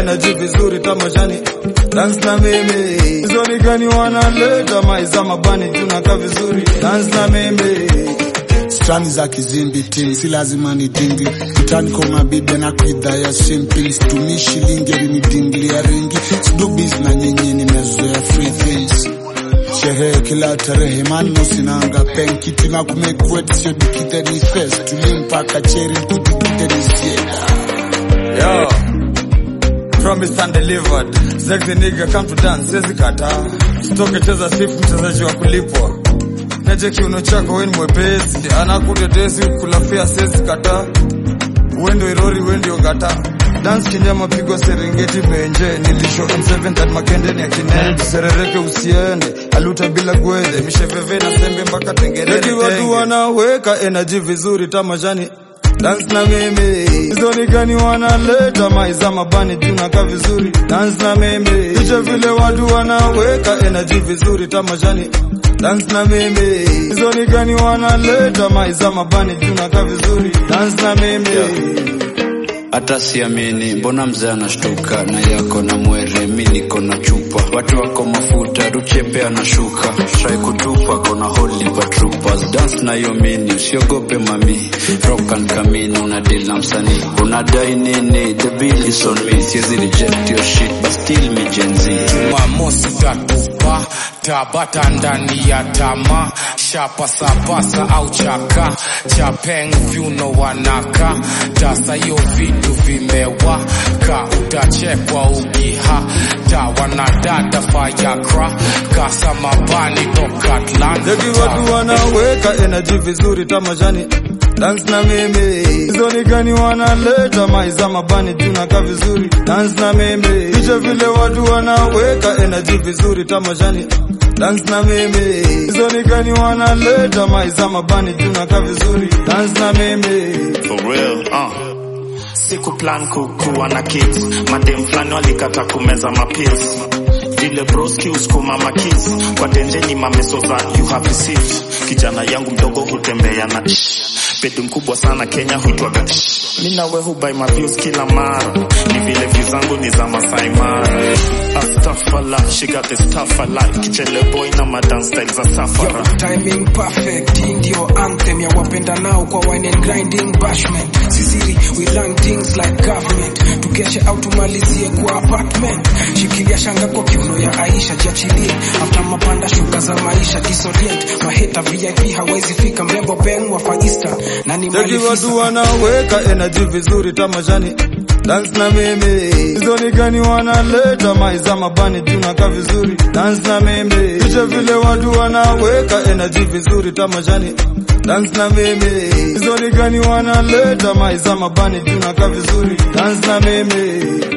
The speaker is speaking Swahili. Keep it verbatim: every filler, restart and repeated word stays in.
energy vizuri tamashani. Dance na mimi zoni gani wanaleta maiza mabani tunaka vizuri. Dance na mimi strani za kizimbi ting si lazima ni dingi. Kitani koma bibe na kuidha ya simping. Stumi shilingi ni dingli ya ringi. Sidubis na nyinyi ni mezoea free things. Shehe kila tarehe manu sinanga penki. Tina kumekuweti sio dikite ni fest. Tulimpaka cheri kudikite ni sieda. Yo, promised and delivered. Sexy nigga come to dance, sezi kata. Stoke cheza sifu mchezaji wa kulipwa. Neje kiuno chako weni mwepesi. Anakutetesi kulafia sezi kata. Wendo irori wendi gata. Dance kinyama pigwa Serengeti benje. Nilisho M seven that makende ni akinende. Serereke usiende, aluta bila gwede. Misheveve na sembe mpaka tengerene. Leki watu wanaweka energy vizuri tamashani. Dance na mimi zoni gani wanaleta maiza mabani tunaka vizuri. Dance na mimi iche vile watu wanaweka energy vizuri tamashani. Dance na mimi zoni gani wanaleta maiza mabani tunaka vizuri. Dance na mimi hata siamini mbona mzee anashtuka na yako na mwere mimi niko na chupa. Watu wako mafuta ruchepe anashuka. Try kutupa kona holy but troopers. Dance na yo mini usiogope mami. Rock and kamini una deal na msanii. Unadai nini the bill is on me. Siezi reject your shit but still me Gen Z. Jumamosi tatupa tabata ndani ya tama. Shapa sabasa au chaka. Chapeng vyuno wanaka. Tasa yo vitu vimewa. Ka utachekwa ukiha. Ta wanadata firecracker. Kasa mabani toka Atlanta. Leki watu wanaweka energy vizuri tamashani. Dance na mimi zoni gani wanaleta maiza mabani tunaka vizuri. Dance na mimi iche vile watu wanaweka energy vizuri tamashani. Dance na mimi zoni gani wanaleta maiza mabani tunaka vizuri. Dance na mimi for real uh. Siku plan kukuwa na kids. Madem flani walikata kumeza mapills. Vile broski uskuma makids. Kwa tenjeni mameso za you have received. Kijana yangu mdogo hutembea na Pedu mkubwa sana Kenya huitwaga Mina we hubai maviews kila mara. Ni vile views zangu ni za Masai Mara. Astaghfirullah, she got this tough a lot. Kichele boy na madan style za safara. Yo, timing perfect, ndio anthem ya wapenda nao kwa wine and grinding bashment. Sisiri, we learn things like government. Tukeshe au tumalizie kwa apartment. Shikilia shanga kwa kiuno ya Aisha, jiachilie. After mapanda shuka za maisha, disorient. Maheta V I P hawezi fika mrembo Ben wa Far Eastern. Leki watu wanaweka energy vizuri tamashani. Dance na mimi zoni gani wanaleta maiza mabani tunaka vizuri. Dance na mimi iche vile watu wanaweka energy vizuri tamashani. Dance na mimi zoni gani wanaleta maiza mabani tunaka vizuri. Dance na mimi